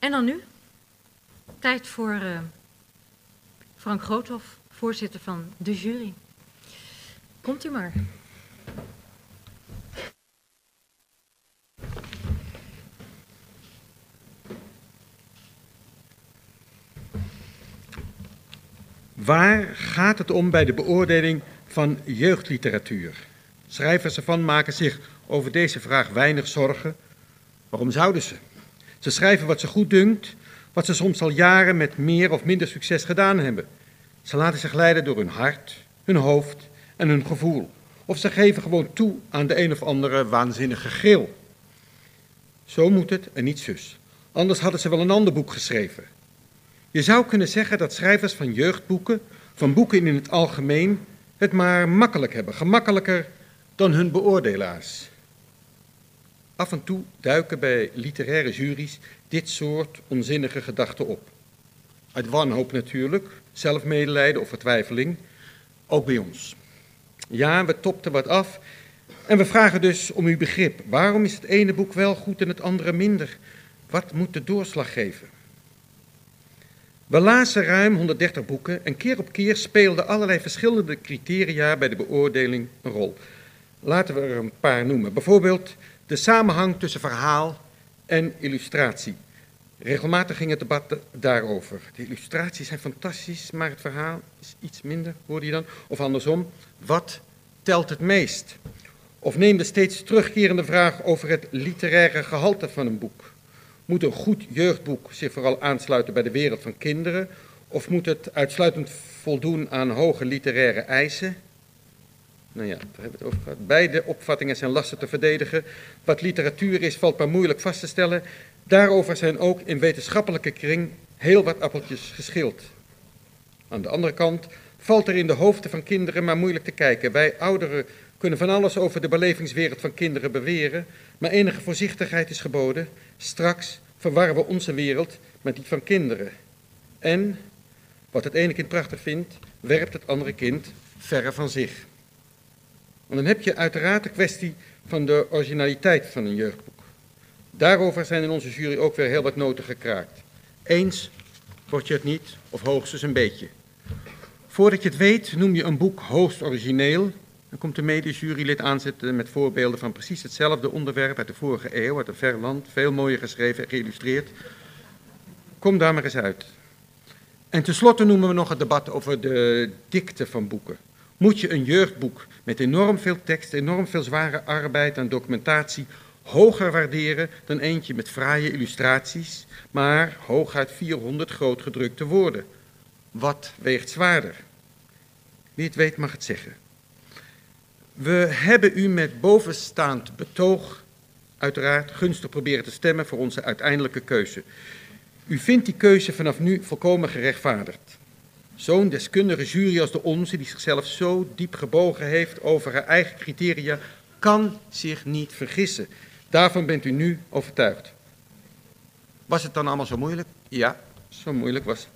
En dan nu, tijd voor Frank Groothoff, voorzitter van de jury. Komt u maar. Waar gaat het om bij de beoordeling van jeugdliteratuur? Schrijvers ervan maken zich over deze vraag weinig zorgen. Waarom zouden ze? Ze schrijven wat ze goed dunkt, wat ze soms al jaren met meer of minder succes gedaan hebben. Ze laten zich leiden door hun hart, hun hoofd en hun gevoel. Of ze geven gewoon toe aan de een of andere waanzinnige gril. Zo moet het en niet zus. Anders hadden ze wel een ander boek geschreven. Je zou kunnen zeggen dat schrijvers van jeugdboeken, van boeken in het algemeen, het maar makkelijk hebben. Gemakkelijker dan hun beoordelaars. Af en toe duiken bij literaire juries dit soort onzinnige gedachten op. Uit wanhoop natuurlijk, zelfmedelijden of vertwijfeling, ook bij ons. Ja, we topten wat af en we vragen dus om uw begrip. Waarom is het ene boek wel goed en het andere minder? Wat moet de doorslag geven? We lazen ruim 130 boeken en keer op keer speelden allerlei verschillende criteria bij de beoordeling een rol. Laten we er een paar noemen. Bijvoorbeeld de samenhang tussen verhaal en illustratie. Regelmatig ging het debat daarover. De illustraties zijn fantastisch, maar het verhaal is iets minder, hoorde je dan? Of andersom, wat telt het meest? Of neem de steeds terugkerende vraag over het literaire gehalte van een boek. Moet een goed jeugdboek zich vooral aansluiten bij de wereld van kinderen? Of moet het uitsluitend voldoen aan hoge literaire eisen? Nou ja, daar hebben we het over gehad. Beide opvattingen zijn lastig te verdedigen. Wat literatuur is, valt maar moeilijk vast te stellen. Daarover zijn ook in wetenschappelijke kring heel wat appeltjes geschild. Aan de andere kant valt er in de hoofden van kinderen maar moeilijk te kijken. Wij ouderen kunnen van alles over de belevingswereld van kinderen beweren, maar enige voorzichtigheid is geboden. Straks verwarren we onze wereld met die van kinderen. En, wat het ene kind prachtig vindt, werpt het andere kind verre van zich. En dan heb je uiteraard de kwestie van de originaliteit van een jeugdboek. Daarover zijn in onze jury ook weer heel wat noten gekraakt. Eens word je het niet, of hoogstens een beetje. Voordat je het weet, noem je een boek hoogst origineel. Dan komt de medejurylid aanzetten met voorbeelden van precies hetzelfde onderwerp uit de vorige eeuw, uit een ver land, veel mooier geschreven en geïllustreerd. Kom daar maar eens uit. En tenslotte noemen we nog het debat over de dikte van boeken. Moet je een jeugdboek met enorm veel tekst, enorm veel zware arbeid en documentatie hoger waarderen dan eentje met fraaie illustraties, maar hooguit 400 grootgedrukte woorden? Wat weegt zwaarder? Wie het weet mag het zeggen. We hebben u met bovenstaand betoog uiteraard gunstig proberen te stemmen voor onze uiteindelijke keuze. U vindt die keuze vanaf nu volkomen gerechtvaardigd. Zo'n deskundige jury als de onze, die zichzelf zo diep gebogen heeft over haar eigen criteria, kan zich niet vergissen. Daarvan bent u nu overtuigd. Was het dan allemaal zo moeilijk? Ja, zo moeilijk was het.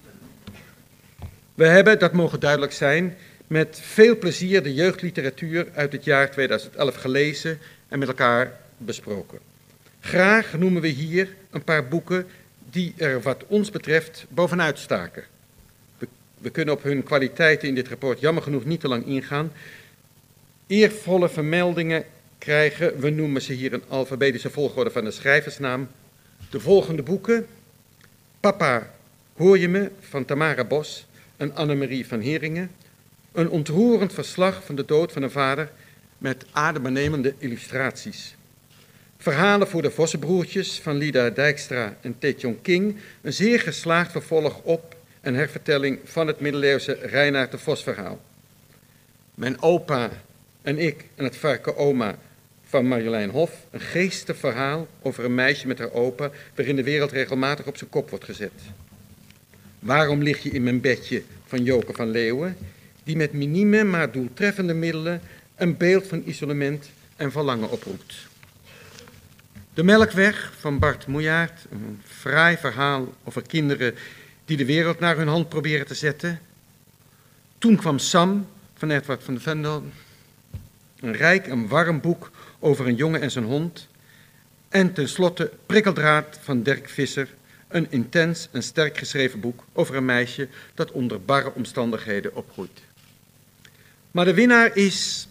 We hebben, dat mogen duidelijk zijn, met veel plezier de jeugdliteratuur uit het jaar 2011 gelezen en met elkaar besproken. Graag noemen we hier een paar boeken die er wat ons betreft bovenuit staken. We kunnen op hun kwaliteiten in dit rapport jammer genoeg niet te lang ingaan. Eervolle vermeldingen krijgen, we noemen ze hier in alfabetische volgorde van de schrijversnaam, de volgende boeken: Papa, hoor je me? Van Tamara Bos en Annemarie van Heringen. Een ontroerend verslag van de dood van een vader met adembenemende illustraties. Verhalen voor de Vossenbroertjes van Lida Dijkstra en Tae-Jong King. Een zeer geslaagd vervolg op en hervertelling van het middeleeuwse Reinaard de Vos verhaal. Mijn opa en ik en het varken oma van Marjolein Hof. Een geestig verhaal over een meisje met haar opa, waarin de wereld regelmatig op zijn kop wordt gezet. Waarom lig je in mijn bedje van Joke van Leeuwen, die met minieme maar doeltreffende middelen een beeld van isolement en verlangen oproept. De Melkweg van Bart Moejaert, een fraai verhaal over kinderen die de wereld naar hun hand proberen te zetten. Toen kwam Sam van Edward van de Vendel, een rijk en warm boek over een jongen en zijn hond. En tenslotte Prikkeldraad van Dirk Visser, Een intens en sterk geschreven boek over een meisje dat onder barre omstandigheden opgroeit. Maar de winnaar is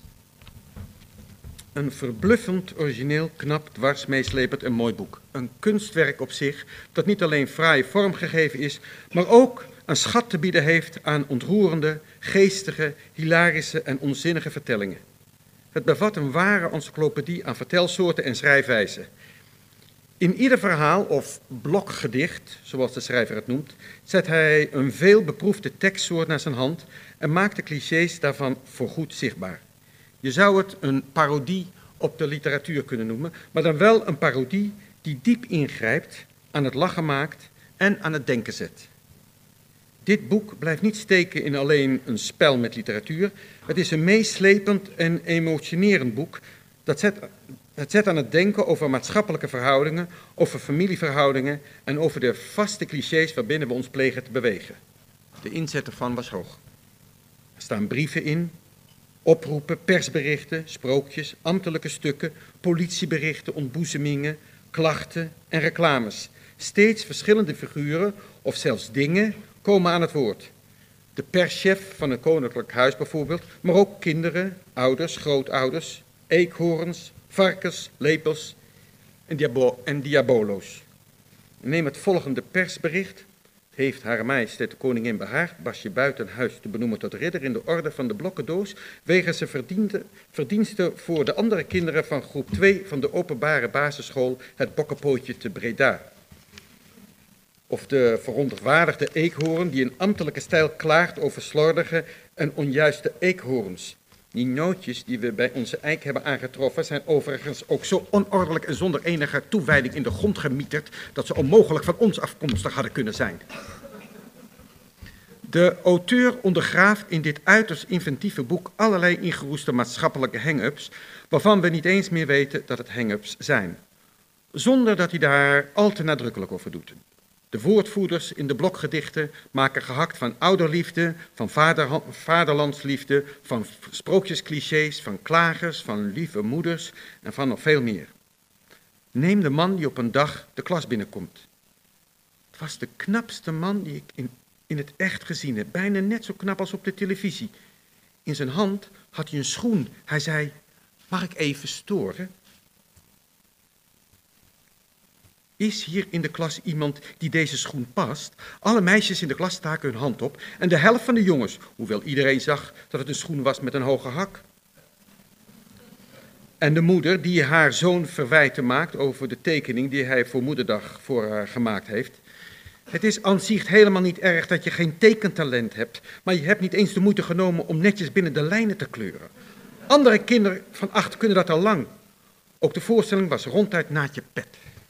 een verbluffend origineel, knap, dwars, meeslepend en mooi boek. Een kunstwerk op zich dat niet alleen fraai vormgegeven is, maar ook een schat te bieden heeft aan ontroerende, geestige, hilarische en onzinnige vertellingen. Het bevat een ware encyclopedie aan vertelsoorten en schrijfwijzen. In ieder verhaal of blokgedicht, zoals de schrijver het noemt, zet hij een veel beproefde tekstsoort naar zijn hand en maakt de clichés daarvan voorgoed zichtbaar. Je zou het een parodie op de literatuur kunnen noemen, maar dan wel een parodie die diep ingrijpt, aan het lachen maakt en aan het denken zet. Dit boek blijft niet steken in alleen een spel met literatuur. Het is een meeslepend en emotionerend boek. Het zet aan het denken over maatschappelijke verhoudingen, over familieverhoudingen en over de vaste clichés waarbinnen we ons plegen te bewegen. De inzet ervan was hoog. Er staan brieven in, oproepen, persberichten, sprookjes, ambtelijke stukken, politieberichten, ontboezemingen, klachten en reclames. Steeds verschillende figuren of zelfs dingen komen aan het woord. De perschef van een koninklijk huis bijvoorbeeld, maar ook kinderen, ouders, grootouders, eekhoorns, varkens, lepels en diabolo's. Neem het volgende persbericht. Heeft Hare Majesteit de Koningin behaagd Basje Buitenhuis te benoemen tot ridder in de orde van de Blokkendoos, wegens zijn verdiensten voor de andere kinderen van groep 2 van de openbare basisschool Het Bokkenpootje te Breda. Of de verontwaardigde eekhoorn die in ambtelijke stijl klaagt over slordige en onjuiste eekhoorns. Die nootjes die we bij onze eik hebben aangetroffen zijn overigens ook zo onordelijk en zonder enige toewijding in de grond gemieterd dat ze onmogelijk van ons afkomstig hadden kunnen zijn. De auteur ondergraaft in dit uiterst inventieve boek allerlei ingeroeste maatschappelijke hang-ups, waarvan we niet eens meer weten dat het hang-ups zijn, zonder dat hij daar al te nadrukkelijk over doet. De woordvoerders in de blokgedichten maken gehakt van ouderliefde, van vaderlandsliefde, van sprookjesclichés, van klagers, van lieve moeders en van nog veel meer. Neem de man die op een dag de klas binnenkomt. Het was de knapste man die ik in het echt gezien heb, bijna net zo knap als op de televisie. In zijn hand had hij een schoen. Hij zei, mag ik even storen? Is hier in de klas iemand die deze schoen past? Alle meisjes in de klas staken hun hand op en de helft van de jongens, hoewel iedereen zag dat het een schoen was met een hoge hak. En de moeder die haar zoon verwijten maakt over de tekening die hij voor Moederdag voor haar gemaakt heeft. Het is aan zich helemaal niet erg dat je geen tekentalent hebt, maar je hebt niet eens de moeite genomen om netjes binnen de lijnen te kleuren. Andere kinderen van 8 kunnen dat al lang. Ook de voorstelling was ronduit naadje pet.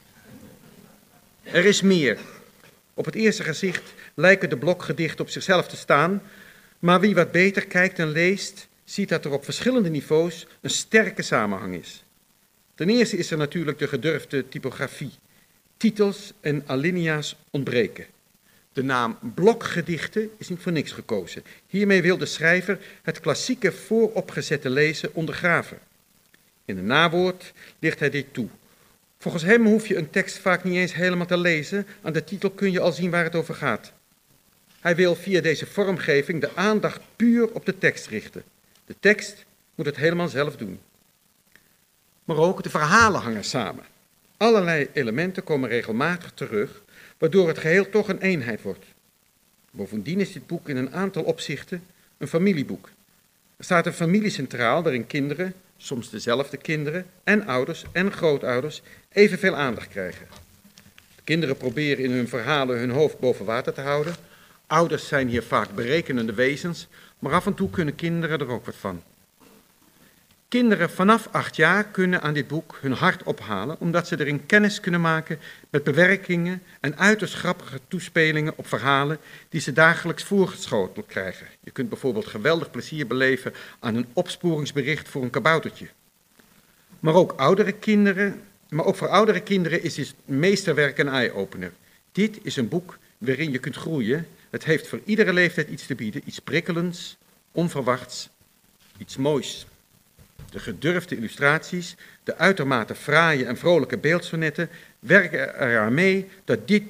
Er is meer. Op het eerste gezicht lijken de blokgedichten op zichzelf te staan, maar wie wat beter kijkt en leest, ziet dat er op verschillende niveaus een sterke samenhang is. Ten eerste is er natuurlijk de gedurfde typografie. Titels en alinea's ontbreken. De naam blokgedichten is niet voor niks gekozen. Hiermee wil de schrijver het klassieke vooropgezette lezen ondergraven. In een nawoord ligt hij dit toe. Volgens hem hoef je een tekst vaak niet eens helemaal te lezen. Aan de titel kun je al zien waar het over gaat. Hij wil via deze vormgeving de aandacht puur op de tekst richten. De tekst moet het helemaal zelf doen. Maar ook de verhalen hangen samen. Allerlei elementen komen regelmatig terug, waardoor het geheel toch een eenheid wordt. Bovendien is dit boek in een aantal opzichten een familieboek. Er staat een familie centraal waarin kinderen, soms dezelfde kinderen, en ouders en grootouders evenveel aandacht krijgen. De kinderen proberen in hun verhalen hun hoofd boven water te houden. Ouders zijn hier vaak berekenende wezens, maar af en toe kunnen kinderen er ook wat van. Kinderen vanaf 8 jaar kunnen aan dit boek hun hart ophalen, omdat ze erin kennis kunnen maken met bewerkingen en uiterst grappige toespelingen op verhalen die ze dagelijks voorgeschoteld krijgen. Je kunt bijvoorbeeld geweldig plezier beleven aan een opsporingsbericht voor een kaboutertje. Maar ook voor oudere kinderen is dit meesterwerk een eye-opener. Dit is een boek waarin je kunt groeien. Het heeft voor iedere leeftijd iets te bieden, iets prikkelends, onverwachts, iets moois. De gedurfde illustraties, de uitermate fraaie en vrolijke beeldsonetten werken eraan mee dat dit boek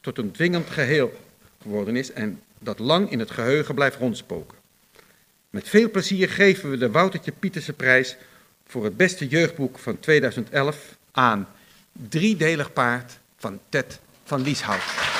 tot een dwingend geheel geworden is en dat lang in het geheugen blijft rondspoken. Met veel plezier geven we de Woutertje Pieterse prijs voor het beste jeugdboek van 2011 aan Driedelig Paard van Ted van Lieshout.